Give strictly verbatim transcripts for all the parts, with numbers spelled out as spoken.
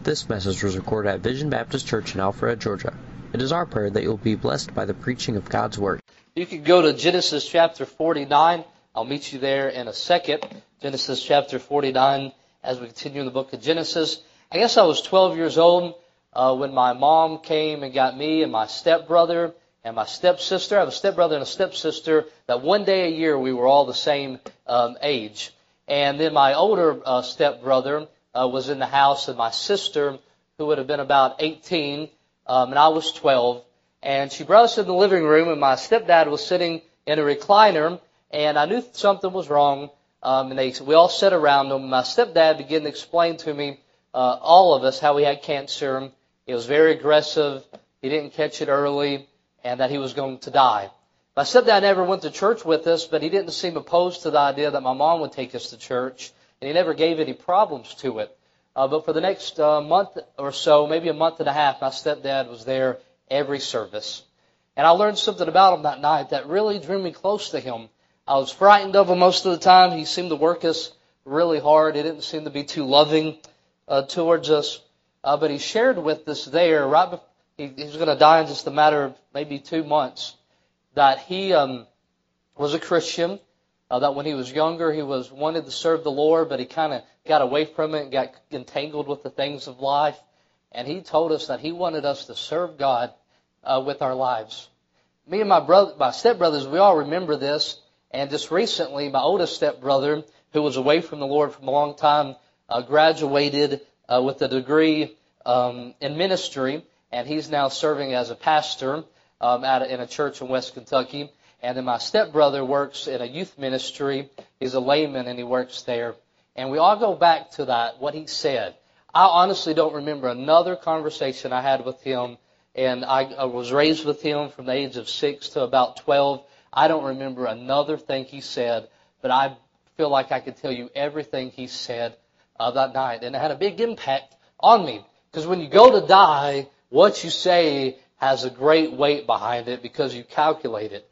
This message was recorded at Vision Baptist Church in Alpharetta, Georgia. It is our prayer that you'll be blessed by the preaching of God's Word. You can go to Genesis chapter forty-nine. I'll meet you there in a second. Genesis chapter forty-nine as we continue in the book of Genesis. I guess I was twelve years old uh, when my mom came and got me and my stepbrother and my stepsister. I have a stepbrother and a stepsister that one day a year we were all the same um, age. And then my older uh, stepbrother uh, was in the house, and my sister, who would have been about eighteen, um, and I was twelve. And she brought us in the living room, and my stepdad was sitting in a recliner, and I knew something was wrong. Um, and they, we all sat around him. My stepdad began to explain to me, uh, all of us, how he had cancer. It was very aggressive. He didn't catch it early, and that he was going to die. My stepdad never went to church with us, but he didn't seem opposed to the idea that my mom would take us to church, and he never gave any problems to it. Uh, but for the next uh, month or so, maybe a month and a half, my stepdad was there every service. And I learned something about him that night that really drew me close to him. I was frightened of him most of the time. He seemed to work us really hard. He didn't seem to be too loving uh, towards us. Uh, but he shared with us there, right before he, he was going to die in just a matter of maybe two months, that he um, was a Christian, uh, that when he was younger he was wanted to serve the Lord, but he kind of got away from it and got entangled with the things of life. And he told us that he wanted us to serve God uh, with our lives. Me and my brother, my stepbrothers, we all remember this. And just recently, my oldest stepbrother, who was away from the Lord for a long time, uh, graduated uh, with a degree um, in ministry, and he's now serving as a pastor um, at a, in a church in West Kentucky. And then my stepbrother works in a youth ministry. He's a layman, and he works there. And we all go back to that, what he said. I honestly don't remember another conversation I had with him, and I, I was raised with him from the age of six to about twelve. I don't remember another thing he said, but I feel like I could tell you everything he said uh, that night. And it had a big impact on me. Because when you go to die, what you say has a great weight behind it because you calculate it.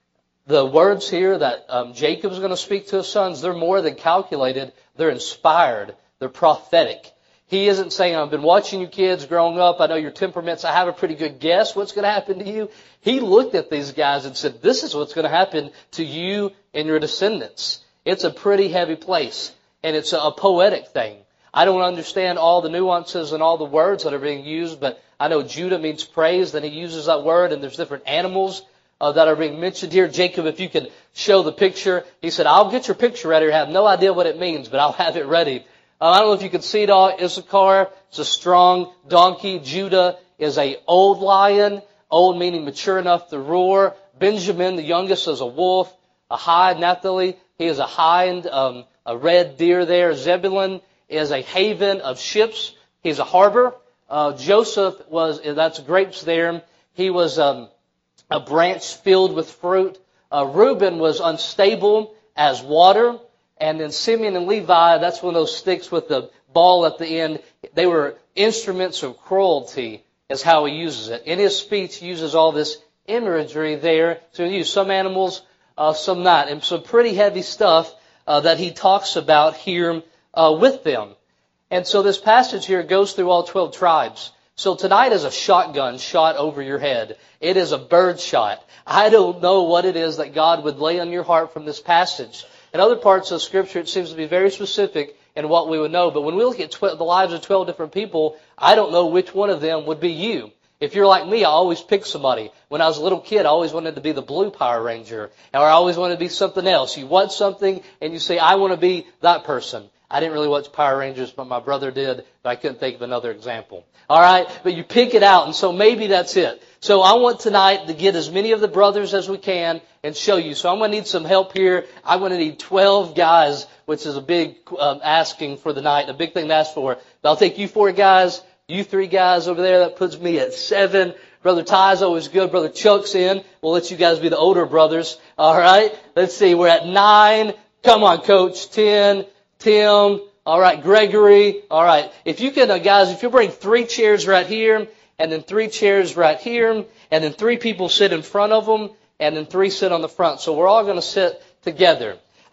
The words here that um, Jacob's going to speak to his sons, they're more than calculated. They're inspired. They're prophetic. He isn't saying, I've been watching you kids growing up. I know your temperaments. I have a pretty good guess what's going to happen to you. He looked at these guys and said, this is what's going to happen to you and your descendants. It's a pretty heavy place, and it's a, a poetic thing. I don't understand all the nuances and all the words that are being used, but I know Judah means praise, and he uses that word, and there's different animals uh, that are being mentioned here. Jacob, if you could show the picture, he said, I'll get your picture ready. I have no idea what it means, but I'll have it ready. Uh, I don't know if you can see it all. Issachar is a strong donkey. Judah is a old lion, old meaning mature enough to roar. Benjamin, the youngest, is a wolf. A hind, Naphtali, he is a hind, um, a red deer there. Zebulun is a haven of ships. He's a harbor. Uh, Joseph was, that's grapes there. He was um, a branch filled with fruit. Uh, Reuben was unstable as water. And then Simeon and Levi, that's one of those sticks with the ball at the end. They were instruments of cruelty, is how he uses it. In his speech, he uses all this imagery there. So he uses some animals, uh, some not. And some pretty heavy stuff uh, that he talks about here uh, with them. And so this passage here goes through all twelve tribes. So tonight is a shotgun shot over your head. It is a bird shot. I don't know what it is that God would lay on your heart from this passage. In other parts of Scripture, it seems to be very specific in what we would know. But when we look at tw- the lives of twelve different people, I don't know which one of them would be you. If you're like me, I always pick somebody. When I was a little kid, I always wanted to be the blue Power Ranger. Or I always wanted to be something else. You want something, and you say, I want to be that person. I didn't really watch Power Rangers, but my brother did, but I couldn't think of another example. All right? But you pick it out, and so maybe that's it. So I want tonight to get as many of the brothers as we can and show you. So I'm going to need some help here. I'm going to need twelve guys, which is a big um, asking for the night, a big thing to ask for. But I'll take you four guys, you three guys over there. That puts me at seven. Brother Ty's always good. Brother Chuck's in. We'll let you guys be the older brothers. All right? Let's see. We're at nine. Come on, Coach. Ten. Tim. All right. Gregory. All right. If you can, uh, guys, if you bring three chairs right here, and then three chairs right here, and then three people sit in front of them, and then three sit on the front. So we're all going to sit together.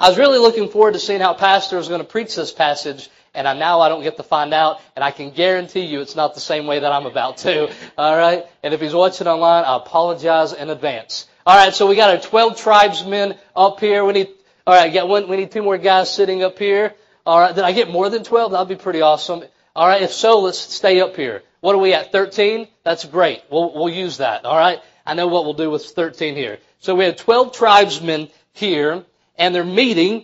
I was really looking forward to seeing how Pastor is going to preach this passage, and I, now I don't get to find out, and I can guarantee you it's not the same way that I'm about to. All right? And if he's watching online, I apologize in advance. All right, so we got our twelve tribesmen up here. We need, all right, got one, we need two more guys sitting up here. All right, did I get more than twelve? That'd be pretty awesome. All right, if so, let's stay up here. What are we at, thirteen? That's great. We'll, we'll use that, all right? I know what we'll do with thirteen here. So we have twelve tribesmen here, and they're meeting,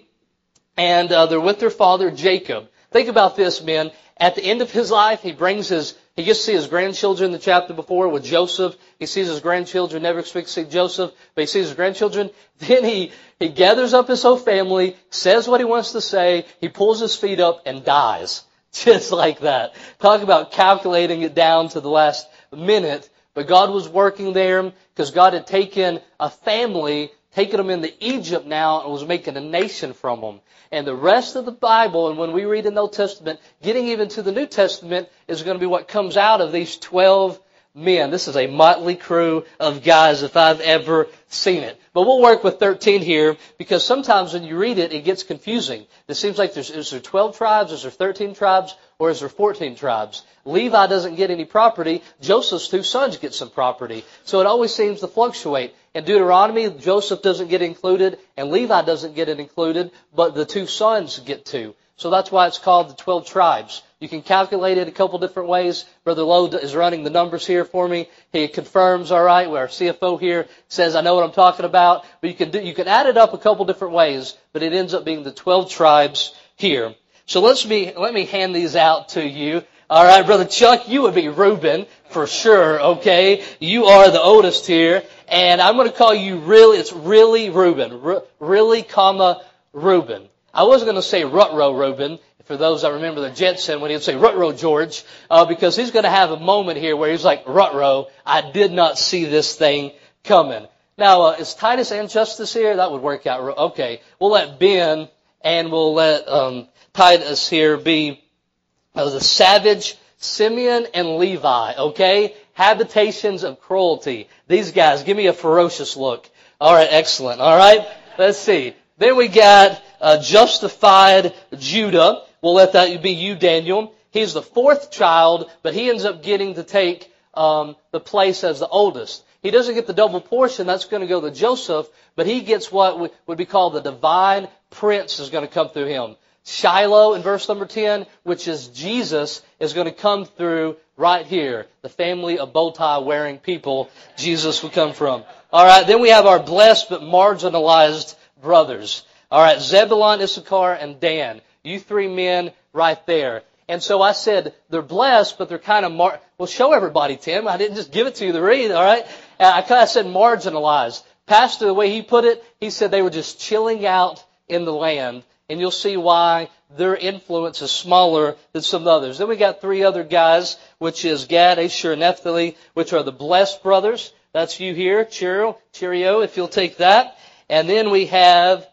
and uh, they're with their father, Jacob. Think about this, men. At the end of his life, he brings his, he gets to see his grandchildren in the chapter before with Joseph. He sees his grandchildren, never expects to see Joseph, but he sees his grandchildren. Then he, he gathers up his whole family, says what he wants to say, he pulls his feet up and dies. Just like that. Talk about calculating it down to the last minute. But God was working there because God had taken a family, taken them into Egypt now, and was making a nation from them. And the rest of the Bible, and when we read in the Old Testament, getting even to the New Testament, is going to be what comes out of these twelve men. This is a motley crew of guys if I've ever seen it. But we'll work with thirteen here because sometimes when you read it, it gets confusing. It seems like there's, is there twelve tribes, is there thirteen tribes, or is there fourteen tribes? Levi doesn't get any property. Joseph's two sons get some property. So it always seems to fluctuate. In Deuteronomy, Joseph doesn't get included, and Levi doesn't get it included, but the two sons get to. So that's why it's called the twelve tribes. You can calculate it a couple different ways. Brother Lowe is running the numbers here for me. He confirms, all right, where our C F O here says, I know what I'm talking about. But you can do, you can add it up a couple different ways, but it ends up being the twelve tribes here. So let's be, let me hand these out to you. All right, Brother Chuck, you would be Reuben for sure, okay? You are the oldest here. And I'm going to call you really, it's really Reuben. R- really, comma, Reuben. I wasn't going to say Rutrow Reuben, for those that remember the Jetson, when he'd say Rutrow George, uh, because he's going to have a moment here where he's like, Rutrow, I did not see this thing coming. Now, uh, is Titus and Justice here? That would work out. Okay, we'll let Ben and we'll let um, Titus here be uh, the savage Simeon and Levi, okay? Habitations of cruelty. These guys, give me a ferocious look. All right, excellent. All right, let's see. Then we got uh, justified Judah. We'll let that be you, Daniel. He's the fourth child, but he ends up getting to take um, the place as the oldest. He doesn't get the double portion. That's going to go to Joseph, but he gets what would be called the divine prince is going to come through him. Shiloh in verse number ten, which is Jesus, is going to come through right here. The family of bow tie wearing people Jesus will come from. All right, then we have our blessed but marginalized brothers. All right, Zebulun, Issachar, and Dan. You three men right there. And so I said they're blessed, but they're kind of mar- well. Show everybody, Tim. I didn't just give it to you to read. All right, I kind of said marginalized. Pastor, the way he put it, he said they were just chilling out in the land. And you'll see why their influence is smaller than some others. Then we got three other guys, which is Gad, Asher, and Naphtali, which are the blessed brothers. That's you here. Cheerio, cheerio, if you'll take that. And then we have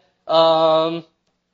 um,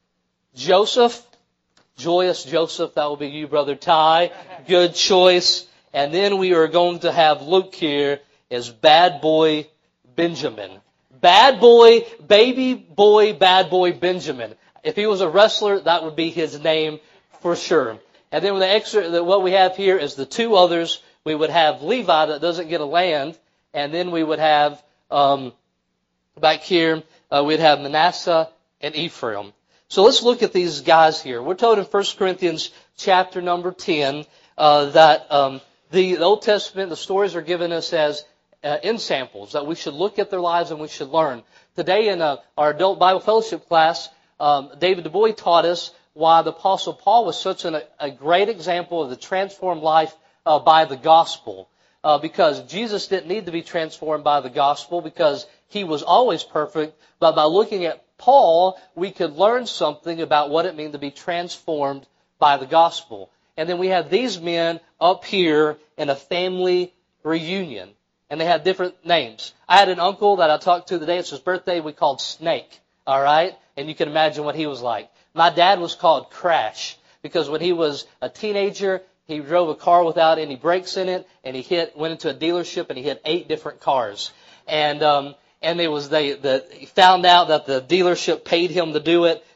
Joseph, joyous Joseph. That will be you, Brother Ty. Good choice. And then we are going to have Luke here as bad boy Benjamin. Bad boy, baby boy, bad boy Benjamin. If he was a wrestler, that would be his name for sure. And then with the extra, what we have here is the two others. We would have Levi that doesn't get a land, and then we would have um, back here uh, we'd have Manasseh and Ephraim. So let's look at these guys here. We're told in First Corinthians chapter number ten uh, that um, the, the Old Testament, the stories are given us as uh, in samples that we should look at their lives and we should learn. Today in uh, our adult Bible fellowship class, Um, David Du Bois taught us why the Apostle Paul was such an, a great example of the transformed life uh, by the gospel. Uh, because Jesus didn't need to be transformed by the gospel because he was always perfect. But by looking at Paul, we could learn something about what it means to be transformed by the gospel. And then we have these men up here in a family reunion. And they have different names. I had an uncle that I talked to the day. It's his birthday. We called Snake. All right? And you can imagine what he was like. My dad was called Crash because when he was a teenager, he drove a car without any brakes in it, and he hit went into a dealership and he hit eight different cars. And um, and it was they the he found out that the dealership paid him to do it,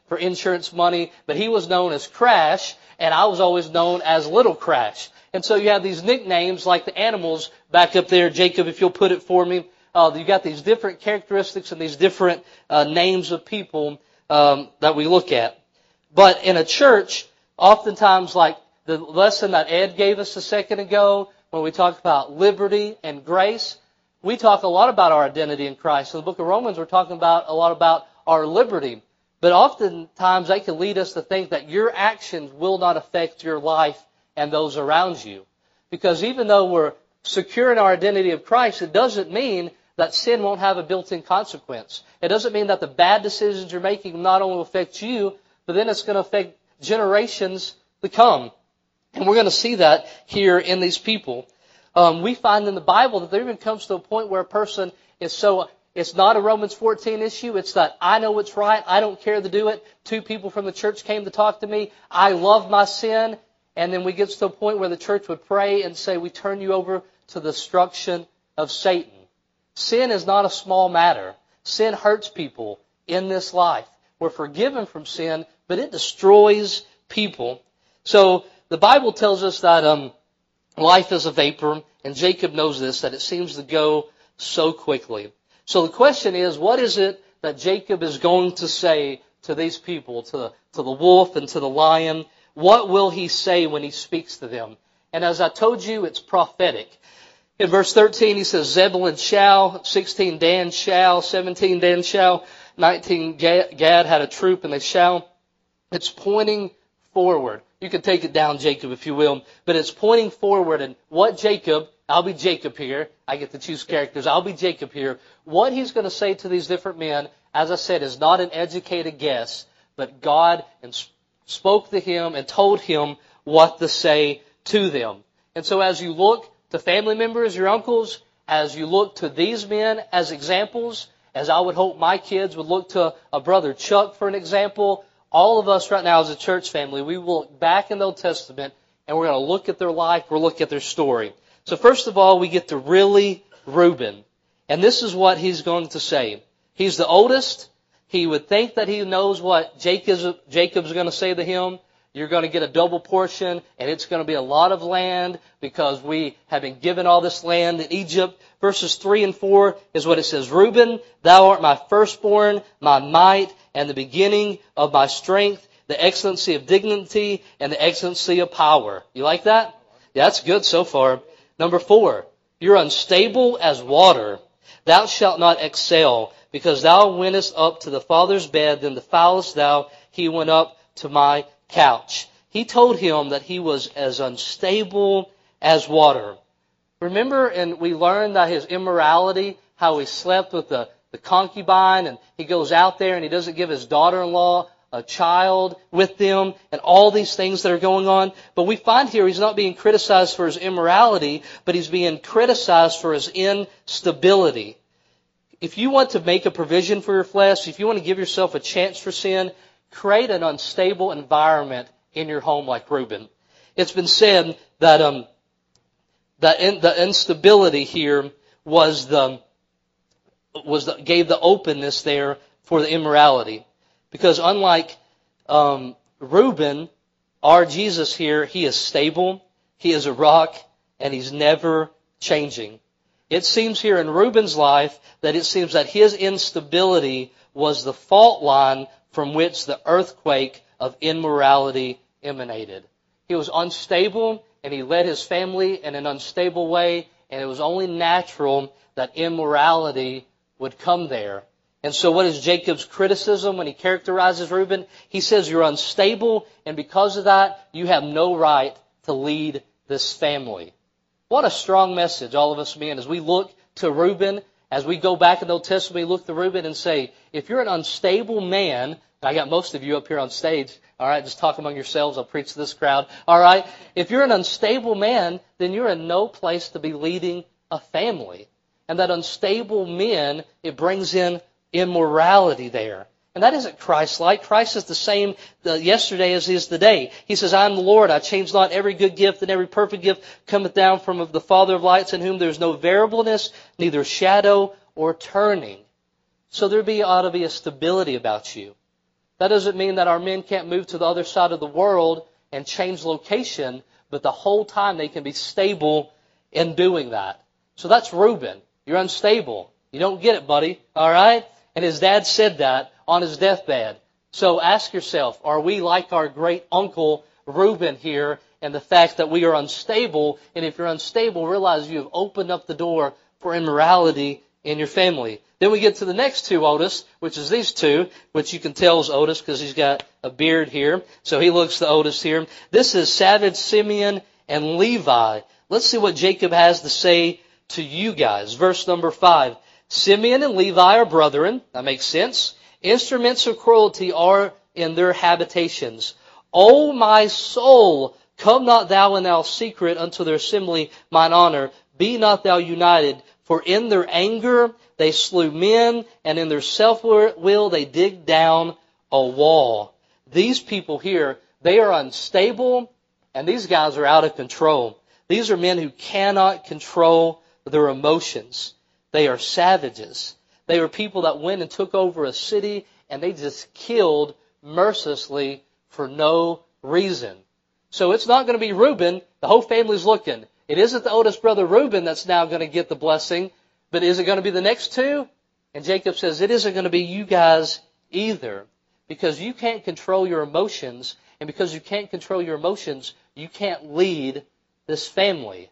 for insurance money, but he was known as Crash, and I was always known as Little Crash. And so you have these nicknames like the animals back up there. Jacob, if you'll put it for me. Uh, you got these different characteristics and these different uh, names of people um, that we look at. But in a church, oftentimes like the lesson that Ed gave us a second ago, when we talk about liberty and grace, we talk a lot about our identity in Christ. In the book of Romans, we're talking about a lot about our liberty. But oftentimes they can lead us to think that your actions will not affect your life and those around you. Because even though we're secure in our identity of Christ, it doesn't mean that sin won't have a built-in consequence. It doesn't mean that the bad decisions you're making not only will affect you, but then it's going to affect generations to come. And we're going to see that here in these people. Um, we find in the Bible that there even comes to a point where a person is so, it's not a Romans fourteen issue. It's that I know what's right. I don't care to do it. Two people from the church came to talk to me. I love my sin. And then we get to a point where the church would pray and say, we turn you over to the destruction of Satan. Sin is not a small matter. Sin hurts people in this life. We're forgiven from sin, but it destroys people. So the Bible tells us that um, life is a vapor, and Jacob knows this, that it seems to go so quickly. So the question is, what is it that Jacob is going to say to these people, to the, to the wolf and to the lion? What will he say when he speaks to them? And as I told you, it's prophetic. In verse thirteen, he says, Zebulun shall, sixteen, Dan shall, seventeen, Dan shall, nineteen, Gad had a troop and they shall. It's pointing forward. You can take it down, Jacob, if you will. But it's pointing forward. And what Jacob, I'll be Jacob here. I get to choose characters. I'll be Jacob here. What he's going to say to these different men, as I said, is not an educated guess, but God spoke to him and told him what to say to them. And so as you look to family members, your uncles, as you look to these men as examples, as I would hope my kids would look to a brother Chuck for an example, all of us right now as a church family, we will look back in the Old Testament and we're going to look at their life, we'll look at their story. So first of all, we get to really Reuben. And this is what he's going to say. He's the oldest. He would think that he knows what Jacob's, Jacob's going to say to him. You're going to get a double portion, and it's going to be a lot of land because we have been given all this land in Egypt. Verses three and four is what it says. Reuben, thou art my firstborn, my might, and the beginning of my strength, the excellency of dignity, and the excellency of power. You like that? Yeah, that's good so far. Number four, you're unstable as water. Thou shalt not excel, because thou wentest up to the father's bed, then defilest thou, he went up to my couch. He told him that he was as unstable as water. Remember, and we learned that his immorality, how he slept with the, the concubine, and he goes out there and he doesn't give his daughter-in-law a child with them, and all these things that are going on. But we find here he's not being criticized for his immorality, but he's being criticized for his instability. If you want to make a provision for your flesh, if you want to give yourself a chance for sin, create an unstable environment in your home like Reuben. It's been said that um, that in, the instability here was the was the, gave the openness there for the immorality, because unlike um, Reuben, our Jesus here, he is stable, he is a rock, and he's never changing. It seems here in Reuben's life that it seems that his instability was the fault line from which the earthquake of immorality emanated. He was unstable, and he led his family in an unstable way, and it was only natural that immorality would come there. And so what is Jacob's criticism when he characterizes Reuben? He says, you're unstable, and because of that, you have no right to lead this family. What a strong message, all of us men, as we look to Reuben, as we go back in the Old Testament, we look to Reuben and say, if you're an unstable man, and I got most of you up here on stage, all right, just talk among yourselves, I'll preach to this crowd, all right, if you're an unstable man, then you're in no place to be leading a family. And that unstable men, it brings in immorality there. And that isn't Christ-like. Christ is the same yesterday as he is today. He says, I am the Lord, I change not. Every good gift and every perfect gift cometh down from the Father of lights, in whom there is no variableness, neither shadow or turning. So there be, ought to be a stability about you. That doesn't mean that our men can't move to the other side of the world and change location, but the whole time they can be stable in doing that. So that's Reuben. You're unstable. You don't get it, buddy. All right? And his dad said that on his deathbed. So ask yourself, are we like our great uncle Reuben here and the fact that we are unstable? And if you're unstable, realize you have opened up the door for immorality in your family. Then we get to the next two Otis, which is these two, which you can tell is Otis because he's got a beard here. So he looks the Otis here. This is savage Simeon and Levi. Let's see what Jacob has to say to you guys. Verse number five. Simeon and Levi are brethren. That makes sense. Instruments of cruelty are in their habitations. O my soul, come not thou in thou secret unto their assembly, mine honor. Be not thou united. For in their anger they slew men, and in their self-will they dig down a wall. These people here, they are unstable, and these guys are out of control. These are men who cannot control their emotions. They are savages. They are people that went and took over a city, and they just killed mercilessly for no reason. So it's not going to be Reuben. The whole family's looking. It isn't the oldest brother Reuben that's now going to get the blessing, but is it going to be the next two? And Jacob says, it isn't going to be you guys either, because you can't control your emotions, and because you can't control your emotions, you can't lead this family.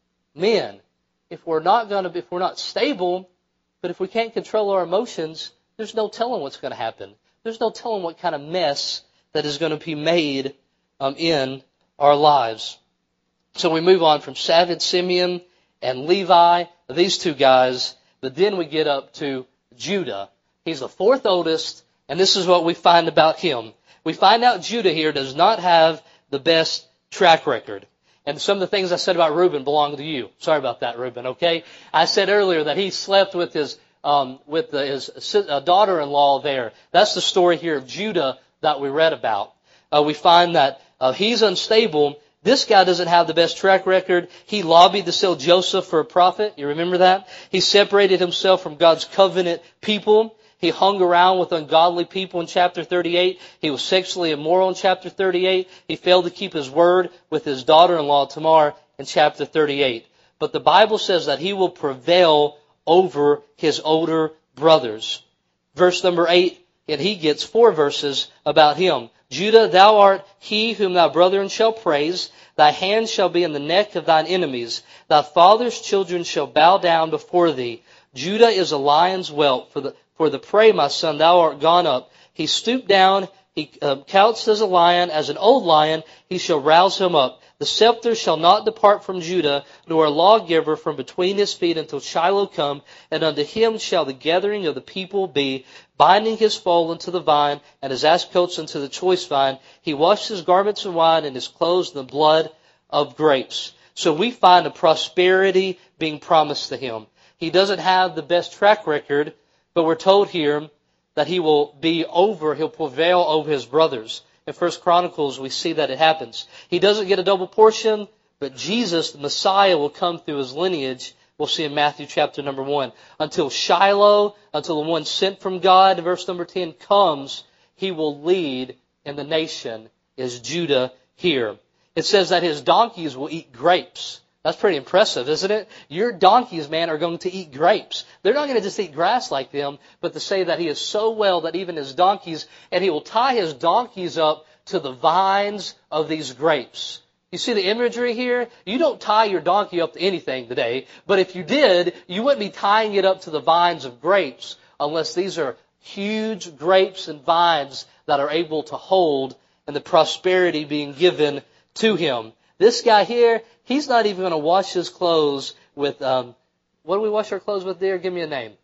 Men, if we're not going to be, if we're not stable, but if we can't control our emotions, there's no telling what's going to happen. There's no telling what kind of mess that is going to be made um, in our lives. So we move on from savage Simeon and Levi, these two guys, but then we get up to Judah. He's the fourth oldest, and this is what we find about him. We find out Judah here does not have the best track record. And some of the things I said about Reuben belong to you. Sorry about that, Reuben, okay? I said earlier that he slept with his um, with the, his uh, daughter-in-law there. That's the story here of Judah that we read about. Uh, we find that uh, he's unstable. This guy doesn't have the best track record. He lobbied to sell Joseph for a profit. You remember that? He separated himself from God's covenant people. He hung around with ungodly people in chapter thirty-eight. He was sexually immoral in chapter thirty-eight. He failed to keep his word with his daughter-in-law Tamar in chapter thirty-eight. But the Bible says that he will prevail over his older brothers. Verse number eight, and he gets four verses about him. Judah, thou art he whom thy brethren shall praise. Thy hand shall be in the neck of thine enemies. Thy father's children shall bow down before thee. Judah is a lion's whelp. For the, for the prey, my son, thou art gone up. He stooped down. He uh, couched as a lion, as an old lion. He shall rouse him up. The scepter shall not depart from Judah, nor a lawgiver from between his feet until Shiloh come, and unto him shall the gathering of the people be, binding his foal unto the vine, and his ass coats unto the choice vine. He washed his garments in wine, and his clothes in the blood of grapes. So we find a prosperity being promised to him. He doesn't have the best track record, but we're told here that he will be over, he'll prevail over his brothers. In First Chronicles, we see that it happens. He doesn't get a double portion, but Jesus, the Messiah, will come through his lineage. We'll see in Matthew chapter number one. Until Shiloh, until the one sent from God, in verse number ten, comes, he will lead in the nation, is Judah here. It says that his donkeys will eat grapes. That's pretty impressive, isn't it? Your donkeys, man, are going to eat grapes. They're not going to just eat grass like them, but to say that he is so well that even his donkeys, and he will tie his donkeys up to the vines of these grapes. You see the imagery here? You don't tie your donkey up to anything today, but if you did, you wouldn't be tying it up to the vines of grapes unless these are huge grapes and vines that are able to hold and the prosperity being given to him. This guy here, he's not even going to wash his clothes with, um, what do we wash our clothes with, dear? Give me a name.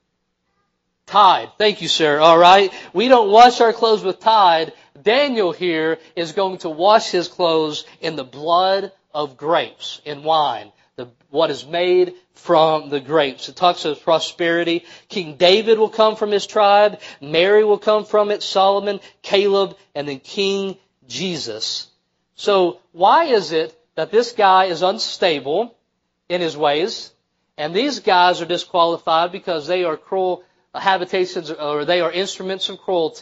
Tide. Thank you, sir. All right. We don't wash our clothes with Tide. Daniel here is going to wash his clothes in the blood of grapes, in wine, the, what is made from the grapes. It talks of prosperity. King David will come from his tribe. Mary will come from it. Solomon, Caleb, and then King Jesus. So why is it that this guy is unstable in his ways, and these guys are disqualified because they are cruel habitations, or they are instruments of cruelty,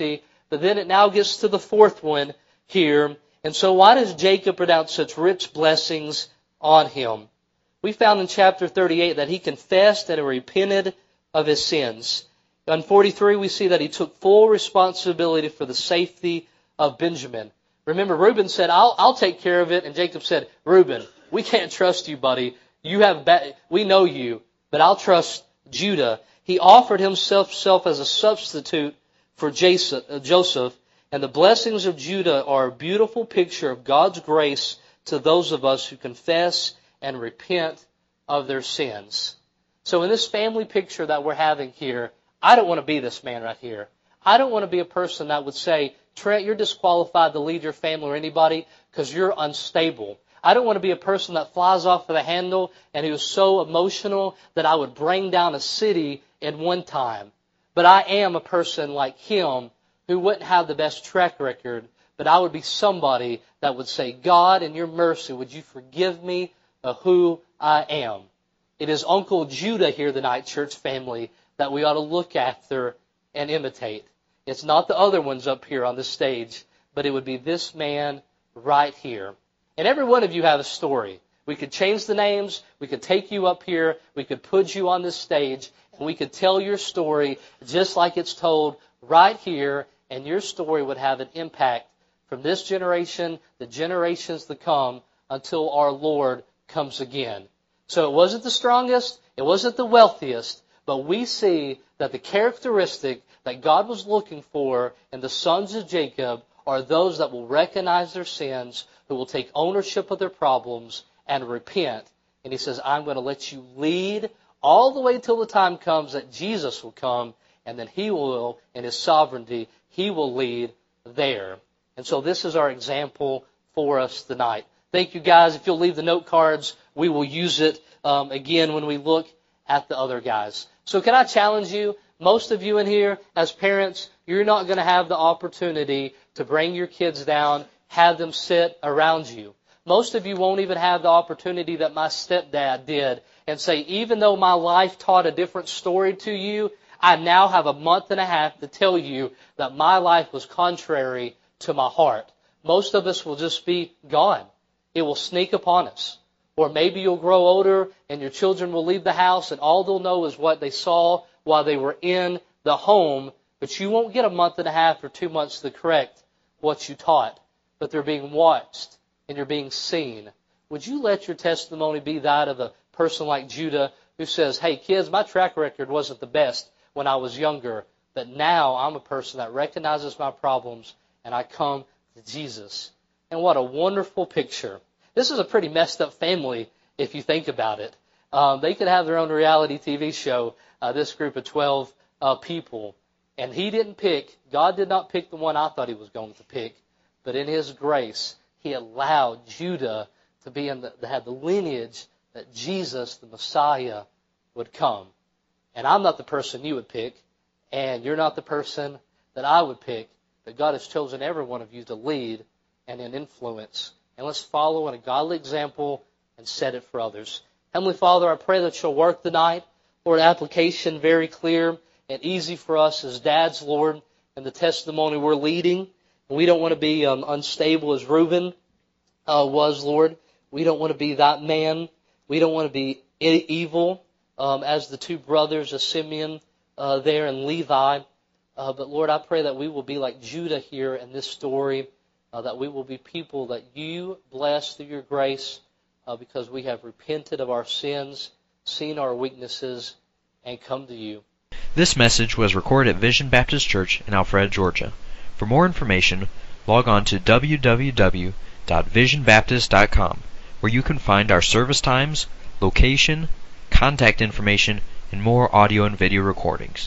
But then it now gets to the fourth one here. And so why does Jacob pronounce such rich blessings on him? We found in chapter thirty-eight that he confessed and repented of his sins. In forty-three, we see that he took full responsibility for the safety of Benjamin. Remember, Reuben said, I'll, I'll take care of it. And Jacob said, Reuben, we can't trust you, buddy. You have ba- we know you, but I'll trust Judah. He offered himself self as a substitute for Joseph. And the blessings of Judah are a beautiful picture of God's grace to those of us who confess and repent of their sins. So in this family picture that we're having here, I don't want to be this man right here. I don't want to be a person that would say, Trent, you're disqualified to lead your family or anybody because you're unstable. I don't want to be a person that flies off of the handle and who is so emotional that I would bring down a city in one time. But I am a person like him who wouldn't have the best track record, but I would be somebody that would say, God, in your mercy, would you forgive me of who I am? It is Uncle Judah here tonight, church family, that we ought to look after and imitate. It's not the other ones up here on the stage, but it would be this man right here. And every one of you have a story. We could change the names. We could take you up here. We could put you on this stage, and we could tell your story just like it's told right here, and your story would have an impact from this generation, the generations to come, until our Lord comes again. So it wasn't the strongest, it wasn't the wealthiest, but we see that the characteristic that God was looking for in the sons of Jacob are those that will recognize their sins, who will take ownership of their problems and repent. And he says, I'm going to let you lead all the way till the time comes that Jesus will come, and then he will, in his sovereignty, he will lead there. And so this is our example for us tonight. Thank you, guys. If you'll leave the note cards, we will use it um, again when we look at the other guys. So can I challenge you? Most of you in here, as parents, you're not going to have the opportunity to bring your kids down, have them sit around you. Most of you won't even have the opportunity that my stepdad did and say, even though my life taught a different story to you, I now have a month and a half to tell you that my life was contrary to my heart. Most of us will just be gone. It will sneak upon us. Or maybe you'll grow older and your children will leave the house and all they'll know is what they saw while they were in the home, but you won't get a month and a half or two months to correct what you taught. But they're being watched and you're being seen. Would you let your testimony be that of a person like Judah who says, hey kids, my track record wasn't the best when I was younger, but now I'm a person that recognizes my problems and I come to Jesus. And what a wonderful picture. This is a pretty messed up family if you think about it. Um, they could have their own reality T V show, uh, this group of twelve uh, people. And he didn't pick, God did not pick the one I thought he was going to pick, but in his grace, he allowed Judah to be in the, to have the lineage that Jesus, the Messiah, would come. And I'm not the person you would pick, and you're not the person that I would pick, but God has chosen every one of you to lead and in influence. And let's follow in a godly example and set it for others. Heavenly Father, I pray that you'll work tonight. Lord, application very clear and easy for us as dads, Lord, and the testimony we're leading. And we don't want to be um, unstable as Reuben uh, was, Lord. We don't want to be that man. We don't want to be evil um, as the two brothers of Simeon uh, there and Levi. Uh, but Lord, I pray that we will be like Judah here in this story, uh, that we will be people that you bless through your grace uh, because we have repented of our sins, seen our weaknesses, and come to you. This message was recorded at Vision Baptist Church in Alpharetta, Georgia. For more information, log on to w w w dot vision baptist dot com, where you can find our service times, location, contact information, and more audio and video recordings.